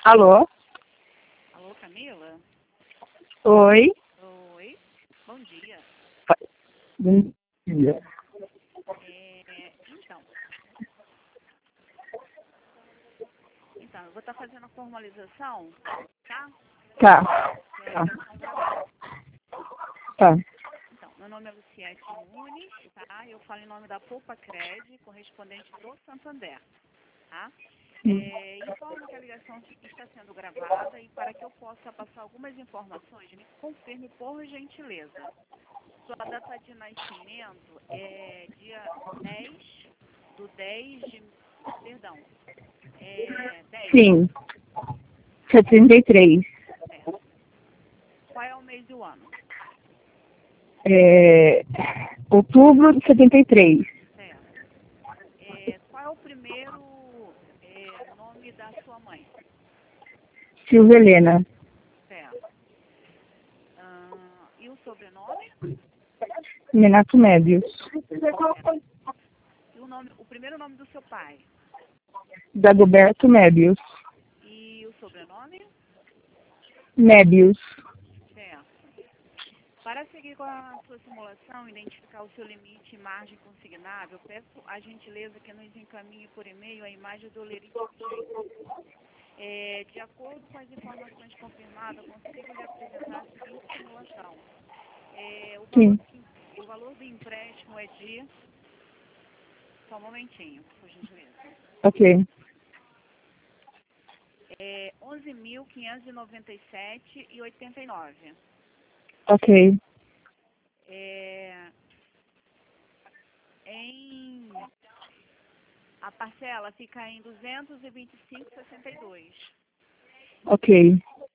Alô? Alô, Camila? Oi? Oi, bom dia. Bom dia. Então, eu vou estar fazendo a formalização, tá? Tá. Que é a ligação gravada. Tá. Então, meu nome é Luciete Nunes, tá? Eu falo em nome da Poupa Cred, correspondente do Santander, tá? Informo que a ligação está sendo gravada e para que eu possa passar algumas informações, me confirme por gentileza. Sua data de nascimento é dia 10 do 10 de... Perdão. 10. Sim. 73. Certo. Qual é o mês e o ano? Outubro de 73. Certo. Qual é o primeiro nome da sua mãe? Silvia Helena. Certo. E o sobrenome? Renato Mébios. Certo. E o primeiro nome do seu pai? Dagoberto Mébios. E o sobrenome? Mébios. Certo. Para seguir com a sua simulação, identificar o seu limite e margem consignável, peço a gentileza que nos encaminhe por e-mail a imagem do lerite. De acordo com as informações confirmadas, consigo lhe apresentar a seguinte simulação. Sim. O valor do empréstimo é de... Só um momentinho, por gentileza. Ok. 11.597,89. Ok. A parcela fica em 225,62. Ok.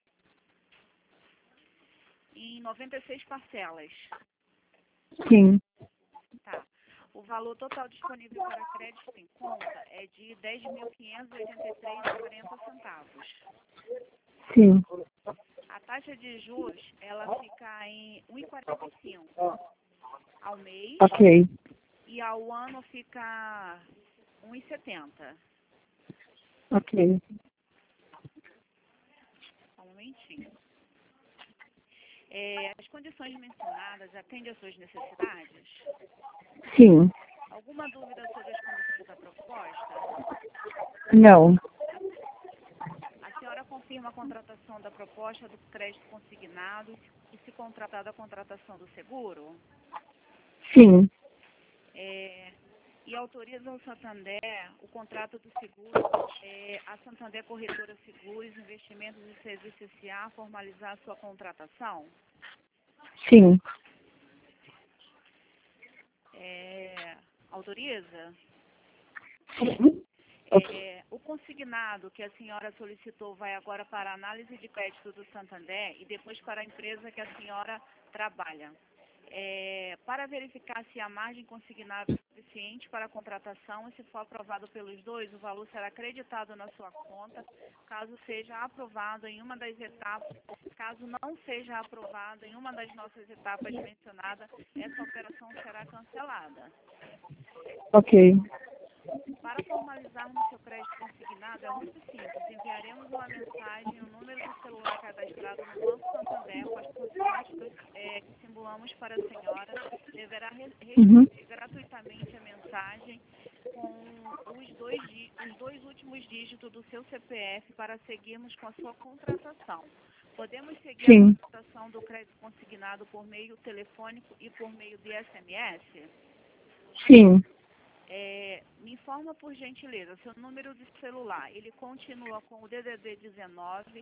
Em 96 parcelas. Sim. Tá. O valor total disponível para crédito em conta é de R$ 10.583,40. Sim. A taxa de juros, ela fica em 1,45 ao mês. Ok. E ao ano fica 1,70. Ok. Só um momentinho. As condições mencionadas atendem às suas necessidades? Sim. Alguma dúvida sobre as condições da proposta? Não. A senhora confirma a contratação da proposta do crédito consignado e se contratada a contratação do seguro? Sim. E autoriza ao Santander o contrato do seguro, a Santander Corretora Seguros, Investimentos e Serviços S.A. a formalizar a sua contratação? Sim. Autoriza? Sim. O consignado que a senhora solicitou vai agora para a análise de crédito do Santander e depois para a empresa que a senhora trabalha. Para verificar se a margem consignada é suficiente para a contratação e se for aprovado pelos dois, o valor será acreditado na sua conta, caso seja aprovado em uma das etapas. Caso não seja aprovado em uma das nossas etapas mencionadas, essa operação será cancelada. Ok. Para formalizarmos seu crédito consignado é muito simples. Enviaremos uma mensagem no número do celular cadastrado no Banco Santander com as condições que simulamos para a senhora. Deverá responder gratuitamente a mensagem com os dois últimos dígitos do seu CPF para seguirmos com a sua contratação. Podemos seguir a Sim. contratação do crédito consignado por meio telefônico e por meio de SMS? Sim. Me informa, por gentileza, seu número de celular. Ele continua com o DDD 19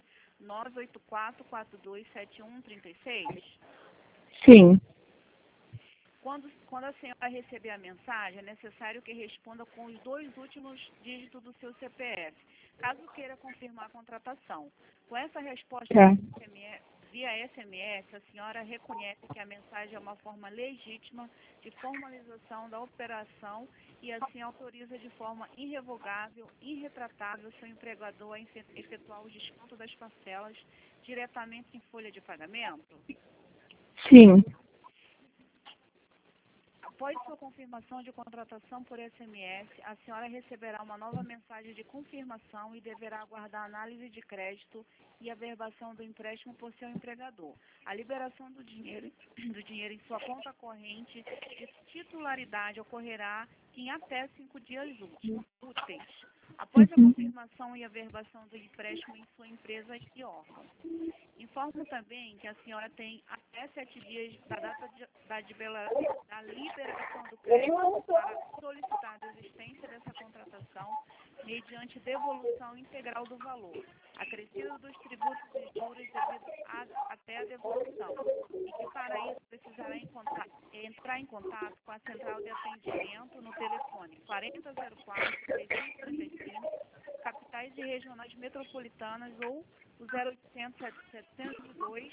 984427136? Sim. Quando a senhora receber a mensagem, é necessário que responda com os dois últimos dígitos do seu CPF, caso queira confirmar a contratação. Com essa resposta Tá. via SMS, a senhora reconhece que a mensagem é uma forma legítima de formalização da operação e assim autoriza de forma irrevogável, irretratável seu empregador a efetuar o desconto das parcelas diretamente em folha de pagamento? Sim. Após sua confirmação de contratação por SMS, a senhora receberá uma nova mensagem de confirmação e deverá aguardar a análise de crédito e a verbação do empréstimo por seu empregador. A liberação do dinheiro em sua conta corrente de titularidade ocorrerá em até 5 dias úteis, após a confirmação e a verbação do empréstimo em sua empresa e órgão. Informo também que a senhora tem até 7 dias da data da liberação do crédito para solicitar a desistência dessa contratação mediante devolução integral do valor, acrescido dos tributos e juros devido até a devolução, e que para isso precisará entrar em contato com a central de atendimento no telefone 4004-3535, capitais e regionais metropolitanas, ou o 0800 702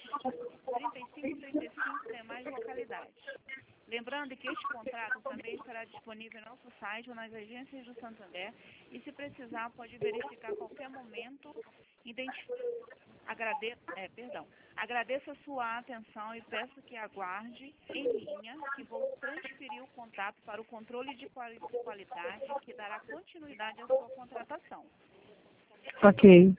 3535 demais localidades. Lembrando que este contrato também estará disponível no nosso site ou nas agências do Santander e, se precisar, pode verificar a qualquer momento. Agradeço a sua atenção e peço que aguarde em linha, que vou transferir o contato para o controle de qualidade, que dará continuidade à sua contratação. Ok.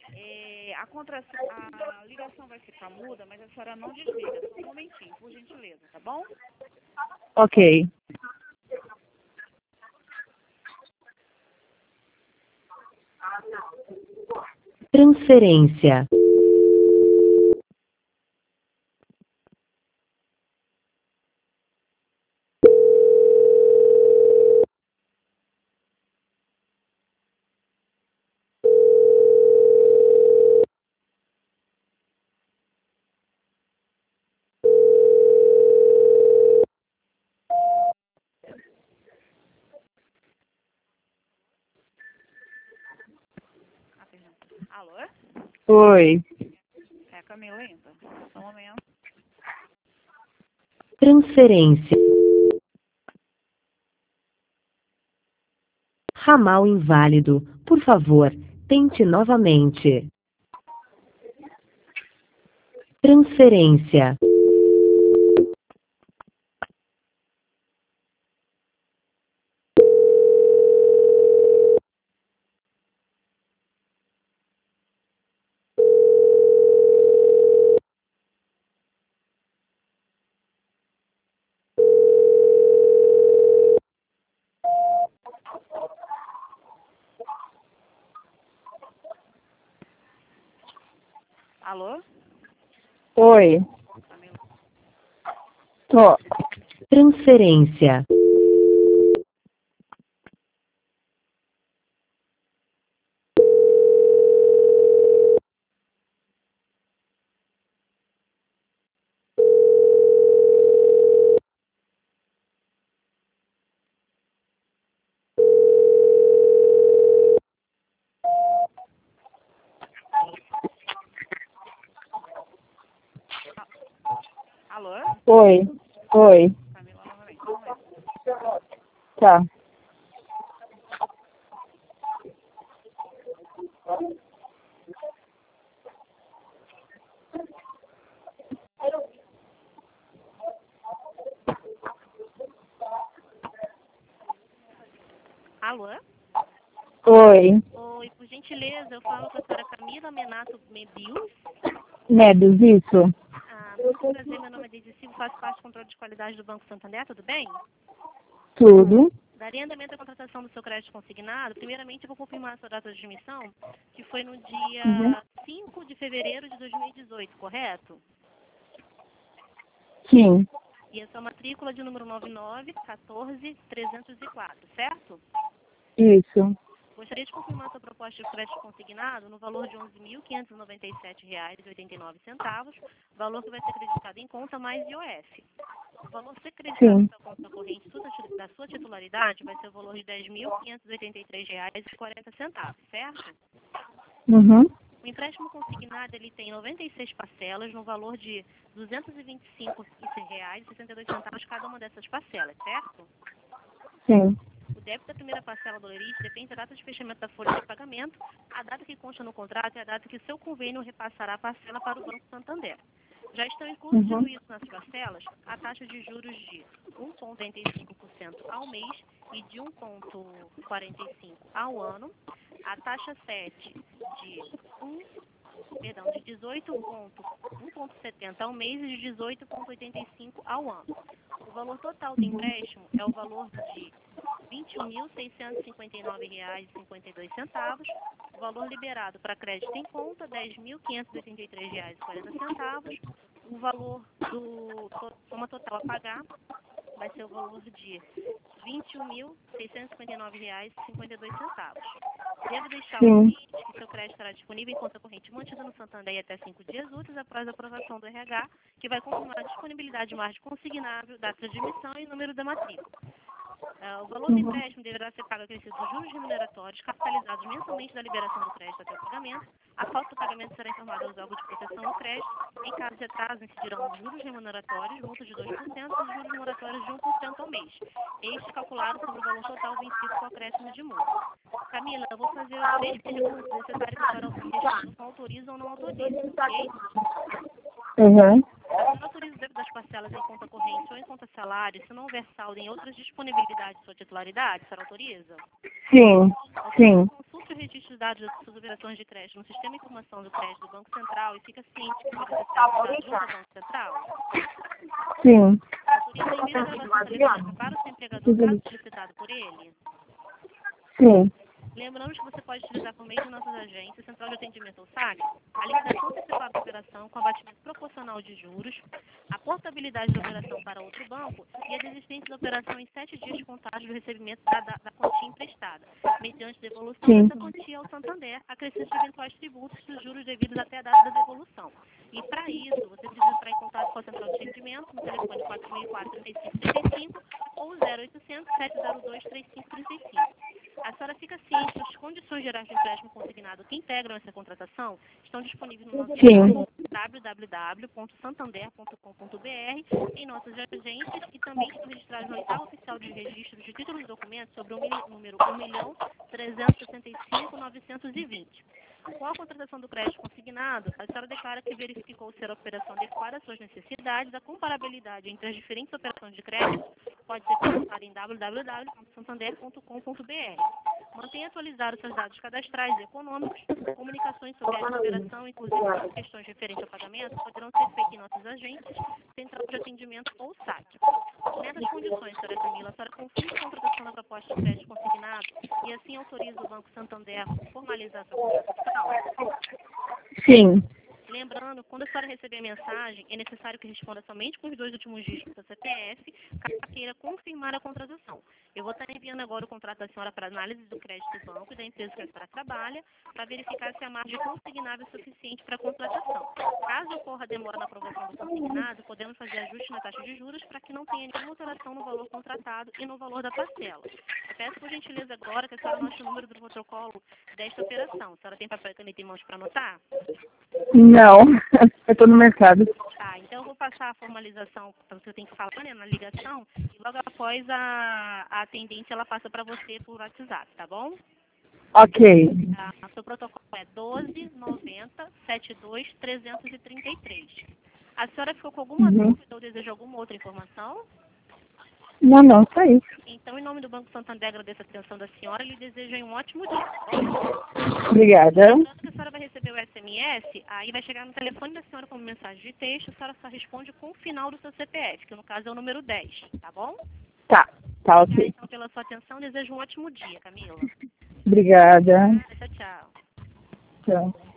A ligação vai ficar muda, mas a senhora não desliga. Só um momentinho, por gentileza, tá bom? Ok. Transferência. Perdão. Alô? Oi. É a Camila ainda? Só um momento. Transferência. Ramal inválido. Por favor, tente novamente. Transferência. Alô? Oi. Camila. Tô. Transferência. Alô? Oi. Oi. Camila novamente. Só um momento. Tá. Alô? Oi. Oi, por gentileza, eu falo com a senhora Camila Menato Mebius. Nedos, isso? Muito prazer, meu nome é Deise Silva, faço parte do controle de qualidade do Banco Santander, tudo bem? Tudo. Daria andamento à contratação do seu crédito consignado. Primeiramente, eu vou confirmar a sua data de admissão, que foi no dia 5 de fevereiro de 2018, correto? Sim. E a sua matrícula de número 9914304, certo? Isso. Gostaria de confirmar a sua proposta de crédito consignado no valor de R$ 11.597,89, valor que vai ser acreditado em conta mais IOF. O valor a ser acreditado Sim. na conta corrente da sua titularidade vai ser o valor de R$ 10.583,40, certo? Uhum. O empréstimo consignado ele tem 96 parcelas no valor de R$ 225,62 cada uma dessas parcelas, certo? Sim. O débito da primeira parcela do lerite depende da data de fechamento da folha de pagamento. A data que consta no contrato é a data que o seu convênio repassará a parcela para o Banco Santander. Já estão incluídos nas parcelas a taxa de juros de 1,35% ao mês e de 1,45% ao ano, a taxa 7 de 1,70 ao mês e de 18,85 ao ano. O valor total do empréstimo é o valor de R$ 21.659,52. O valor liberado para crédito em conta, R$ 10.583,40. O valor soma total a pagar vai ser o valor de R$ 21.659,52. Devo deixar o seguinte, que seu crédito estará disponível em conta corrente mantida no Santander até 5 dias úteis após a aprovação do RH, que vai confirmar a disponibilidade de margem consignável, data de emissão e número da matrícula. O valor do empréstimo deverá ser pago acrescido dos juros remuneratórios capitalizados mensalmente da liberação do crédito até o pagamento. A falta do pagamento será informada aos órgãos de proteção do crédito. Em caso de atraso, incidirão os juros remuneratórios, multas de 2% e os juros moratórios de 1% ao mês. Este calculado sobre o valor total vencido com acréscimo de multa. Camila, eu vou fazer 3 perguntas necessárias que a senhora responda com autoriza ou não autoriza, ok? Uhum. A senhora autoriza o débito das parcelas em conta corrente ou em conta salário, se não houver saldo em outras disponibilidades de sua titularidade, a senhora autoriza? Sim, sim. Consulte o registro de dados das suas operações de crédito no Sistema de Informação do Crédito do Banco Central e fica ciente que pode ser dados junto ao Banco Central? Sim. Autoriza a envio da gravação telefônica para o seu empregador caso solicitado por ele? Sim. Lembramos que você pode utilizar por meio de nossas agências, Central de Atendimento ou SAC, a liquidação antecipada da operação com abatimento proporcional de juros, a portabilidade da operação para outro banco e a desistência da operação em 7 dias contados do recebimento da quantia emprestada, mediante devolução dessa quantia ao Santander, acrescidos de eventuais tributos dos juros devidos até a data da devolução. E para isso, você precisa entrar em contato com a Central de Atendimento no telefone 4004-3535 ou 0800 702 3535. A senhora fica ciente das condições gerais de empréstimo consignado que integram essa contratação estão disponíveis no nosso site www.santander.com.br em nossas agências e também estão registrados no oitavo oficial de registro de títulos e documentos sobre o número 1.365.920. Com a contratação do crédito consignado, a senhora declara que verificou ser a operação adequada às suas necessidades. A comparabilidade entre as diferentes operações de crédito pode ser consultada em www.santander.com.br. Mantenha atualizados seus dados cadastrais e econômicos. Comunicações sobre essa operação, inclusive questões referentes ao pagamento, poderão ser feitas em nossas agências, Central de Atendimento ou SAC. Nessas condições, senhora Camila, a senhora confirma a contratação da proposta de crédito consignado e assim autoriza o Banco Santander a formalizar sua contratação? Sim. Lembrando, quando a senhora receber a mensagem, é necessário que responda somente com os 2 últimos dígitos do seu CPF, caso queira confirmar a contratação. Eu vou estar enviando agora o contrato da senhora para análise do crédito do banco e da empresa que a senhora trabalha, para verificar se a margem consignável é suficiente para a contratação. Caso ocorra demora na aprovação do consignado, podemos fazer ajuste na taxa de juros para que não tenha nenhuma alteração no valor contratado e no valor da parcela. Eu peço por gentileza agora que a senhora anote o número do protocolo desta operação. A senhora tem papel e caneta em mãos para anotar? Não, eu estou no mercado. Tá, então eu vou passar a formalização que você tem que falar, né, na ligação, e logo após a atendente ela passa para você por WhatsApp, tá bom? Ok. Seu protocolo é 1290-72-333. A senhora ficou com alguma dúvida ou deseja alguma outra informação? Não, só isso. Então, em nome do Banco Santander, agradeço a atenção da senhora e lhe desejo um ótimo dia. Tá bom? Obrigada. Lembrando que a senhora vai receber o SMS, aí vai chegar no telefone da senhora como mensagem de texto, a senhora só responde com o final do seu CPF, que no caso é o número 10, tá bom? Tá ok. Então, pela sua atenção, desejo um ótimo dia, Camila. Obrigada. Tchau, tchau. Tchau.